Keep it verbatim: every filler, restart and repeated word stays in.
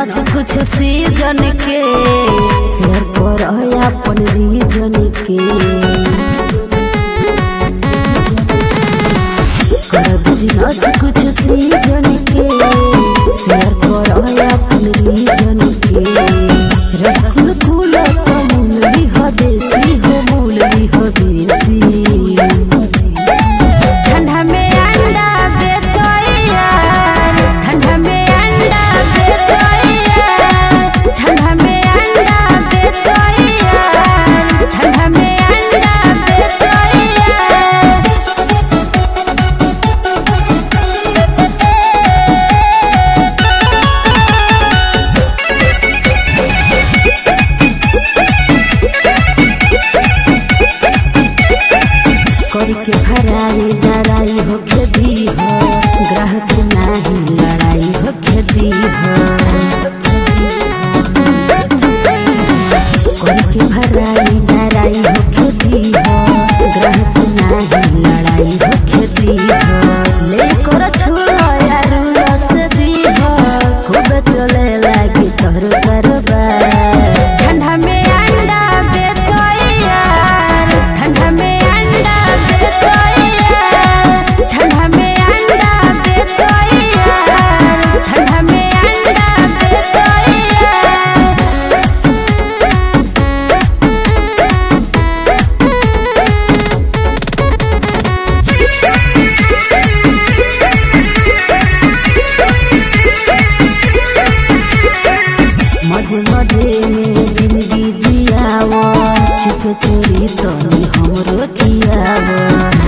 business कुछ season के share कर अपन रीजन के कर बिजनेस कुछ सीजन के शेयर कर अपन रीजन के रखुल कुल मूल भी हो देसी हो मूल भी हो देसी ठंडा में अंडा बेचो यार ठंडा में अंडा बेचो यार ठंडा में अंडा बेचो यार ठंडा में अंडा बेचो यार करके भराई लड़ाई हो खेती हो ग्राहक नहीं लड़ाई हो खेती हो करके भराई लड़ाई हो खेती हो ग्राहक नहीं लड़ाई हो खेती हो लेकर छुआ यार रस दी हो खूब चले लगी तोहर कारोबार ठंडा में अंडा बेचो यार ठंडा में अंडा बेचो यार ठंडा में अंडा बेचो यार ठंडा में अंडा बेचो यार मजे मजे में जिंदगी जियावो चुप चोरी तनी हमरो खियावो